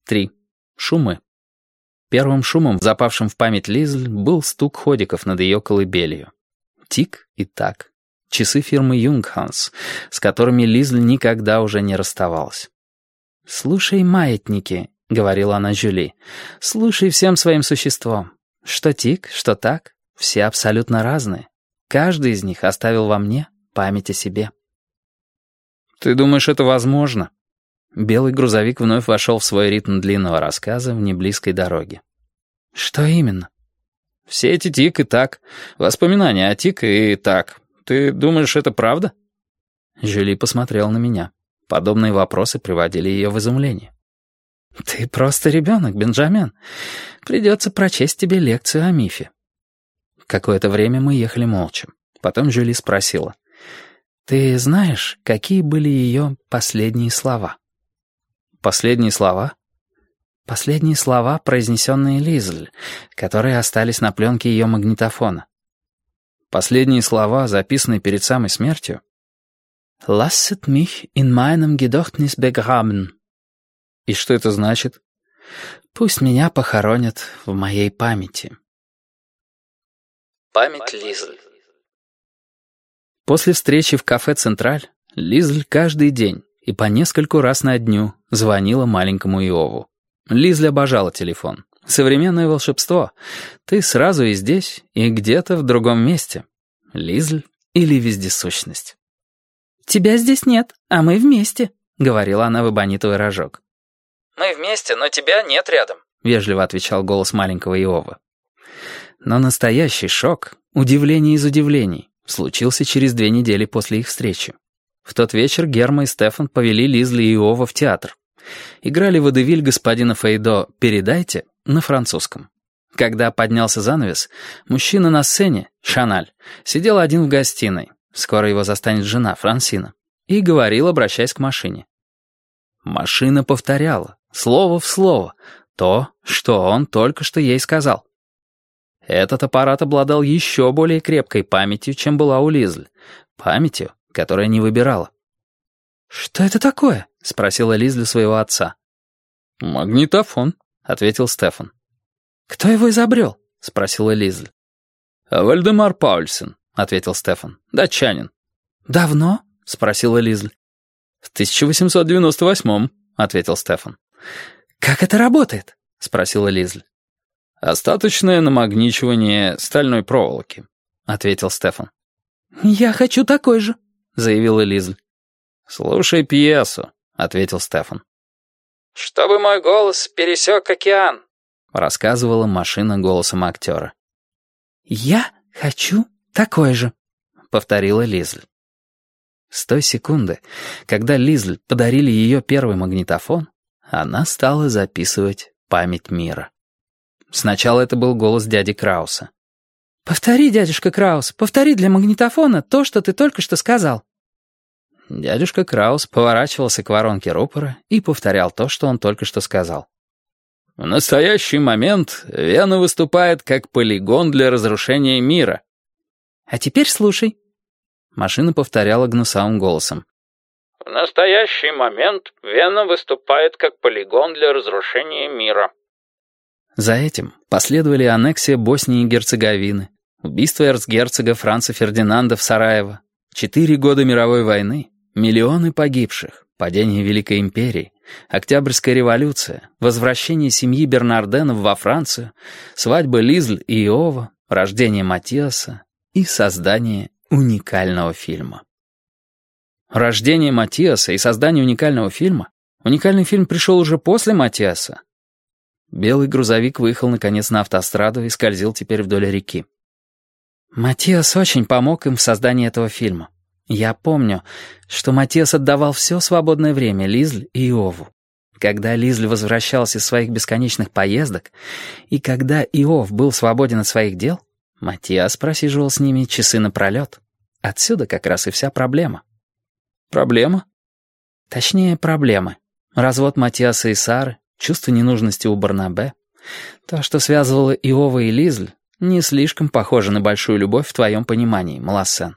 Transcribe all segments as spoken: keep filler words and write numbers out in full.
три. Шумы. Первым шумом, запавшим в память Лизель, был стук ходиков над ее колыбелью. Тик и так. Часы фирмы «Юнгханс», с которыми Лизель никогда уже не расставалась. «Слушай, маятники», — говорила она Жюли, — «слушай всем своим существом. Что тик, что так, все абсолютно разные. Каждый из них оставил во мне память о себе». «Ты думаешь, это возможно?» Белый грузовик вновь вошел в свой ритм длинного рассказа в неблизкой дороге. «Что именно?» «Все эти тик и так. Воспоминания о тик и так. Ты думаешь, это правда?» Жюли посмотрел на меня. Подобные вопросы приводили ее в изумление. «Ты просто ребенок, Бенджамин. Придется прочесть тебе лекцию о мифе». Какое-то время мы ехали молча. Потом Жюли спросила. «Ты знаешь, какие были ее последние слова?» «Последние слова?» «Последние слова, произнесенные Лизель, которые остались на пленке ее магнитофона». «Последние слова, записанные перед самой смертью?» «Lasset mich in meinem Gedächtnis begraben». «И что это значит?» «Пусть меня похоронят в моей памяти». Память Лизель. После встречи в кафе «Централь» Лизель каждый день и по нескольку раз на дню звонила маленькому Иову. Лизель обожала телефон. Современное волшебство. Ты сразу и здесь, и где-то в другом месте. Лизель или вездесущность. «Тебя здесь нет, а мы вместе», — говорила она в эбонитовый рожок. «Мы вместе, но тебя нет рядом», — вежливо отвечал голос маленького Иова. Но настоящий шок, удивление из удивлений, случился через две недели после их встречи. В тот вечер Герма и Стефан повели Лизель и Иова в театр. Играли водевиль господина Фейдо «Передайте» на французском. Когда поднялся занавес, мужчина на сцене, Шаналь, сидел один в гостиной, скоро его застанет жена, Франсина, и говорил, обращаясь к машине. Машина повторяла, слово в слово, то, что он только что ей сказал. Этот аппарат обладал еще более крепкой памятью, чем была у Лизель, памятью, которая не выбирала. «Что это такое?» — спросила Лизель своего отца. «Магнитофон», — ответил Стефан. «Кто его изобрел?» — спросила Лизель. «Вальдемар Паульсен», — ответил Стефан, — «датчанин». «Давно?» — спросила Лизель. «В тысяча восемьсот девяносто восьмом», — ответил Стефан. «Как это работает?» — спросила Лизель. «Остаточное намагничивание стальной проволоки», — ответил Стефан. «Я хочу такой же», — заявила Лизель. «Слушай пьесу», — ответил Стефан. «Чтобы мой голос пересек океан», — рассказывала машина голосом актера. «Я хочу такой же», — повторила Лизель. С той секунды, когда Лизель подарили ее первый магнитофон, она стала записывать память мира. Сначала это был голос дяди Крауса. «Повтори, дядюшка Краус, повтори для магнитофона то, что ты только что сказал». Дядюшка Краус поворачивался к воронке рупора и повторял то, что он только что сказал. «В настоящий момент Вена выступает как полигон для разрушения мира». «А теперь слушай». Машина повторяла гнусавым голосом. «В настоящий момент Вена выступает как полигон для разрушения мира». За этим последовали аннексия Боснии и Герцеговины, убийство эрцгерцога Франца Фердинанда в Сараево, четыре года мировой войны, миллионы погибших, падение Великой империи, Октябрьская революция, возвращение семьи Бернарденов во Францию, свадьба Лизель и Иова, рождение Матиаса и создание уникального фильма. Рождение Матиаса и создание уникального фильма? Уникальный фильм пришел уже после Матиаса. Белый грузовик выехал, наконец, на автостраду и скользил теперь вдоль реки. Матиас очень помог им в создании этого фильма. Я помню, что Матиас отдавал все свободное время Лизель и Иову. Когда Лизель возвращалась из своих бесконечных поездок, и когда Иов был свободен от своих дел, Матиас просиживал с ними часы напролет. Отсюда как раз и вся проблема. Проблема? Точнее, проблемы. Развод Матиаса и Сары, чувство ненужности у Барнабе. То, что связывало Иова и Лизель, не слишком похоже на большую любовь в твоем понимании, Малассен.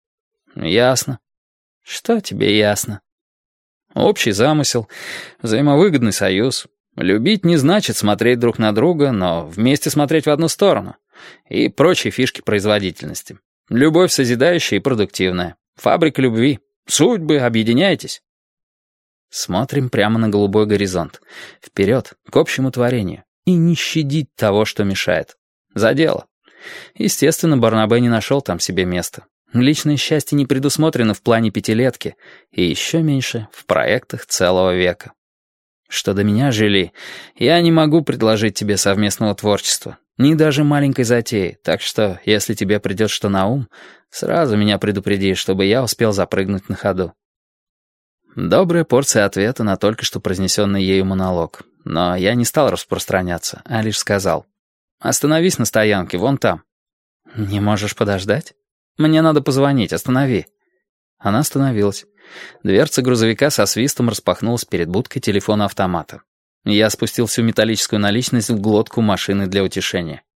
Ясно. Что тебе ясно? Общий замысел, взаимовыгодный союз, Любить не значит смотреть друг на друга, но вместе смотреть в одну сторону. И прочие фишки производительности. Любовь созидающая и продуктивная. Фабрика любви. Судьбы, объединяйтесь. Смотрим прямо на голубой горизонт. Вперед, к общему творению. И не щадить того, что мешает. За дело. Естественно, Барнабе не нашел там себе места. Личное счастье не предусмотрено в плане пятилетки. И еще меньше в проектах целого века. Что до меня, Жюли, я не могу предложить тебе совместного творчества, ни даже маленькой затеи, так что, если тебе придет что на ум, сразу меня предупреди, чтобы я успел запрыгнуть на ходу». Добрая порция ответа на только что произнесенный ею монолог, но я не стал распространяться, а лишь сказал: «Остановись на стоянке, вон там». «Не можешь подождать? Мне надо позвонить, останови». Она остановилась. Дверца грузовика со свистом распахнулась перед будкой телефона-автомата. Я спустил всю металлическую наличность в глотку машины для утешения.